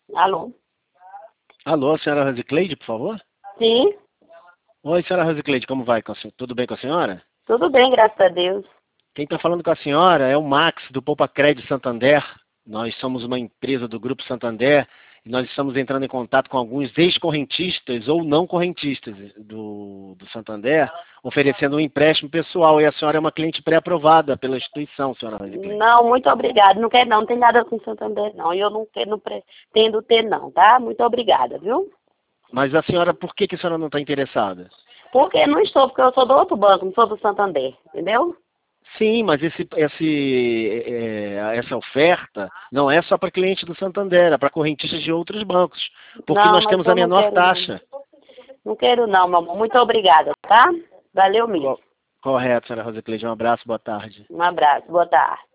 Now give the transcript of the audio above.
Alô? Alô, senhora Rosicleide, por favor? Sim, Oi, senhora Rosicleide, como vai? Tudo bem com a senhora? tudo bem, graças a Deus. Quem está falando com a senhora é o Max, do Poupa Crédito Santander. Nós somos uma empresa do Grupo Santander e nós estamos entrando em contato com alguns ex-correntistas ou não correntistas do Santander, oferecendo um empréstimo pessoal. E a senhora é uma cliente pré-aprovada pela instituição, senhora Rosicleide. Não, muito obrigada. Não quero não, não tem nada com Santander não. E eu não pretendo ter não, tá? Muito obrigada, viu? Mas a senhora, por que a senhora não está interessada? Porque não estou, porque eu sou do outro banco, não sou do Santander, entendeu? Sim, mas essa oferta não é só para clientes do Santander, é para correntistas de outros bancos, porque Não, nós mas temos a eu não menor quero não. taxa. Não quero não, meu amor. Muito obrigada, tá? Valeu mesmo. Correto, senhora Rosicleide. Um abraço, boa tarde. Um abraço, boa tarde.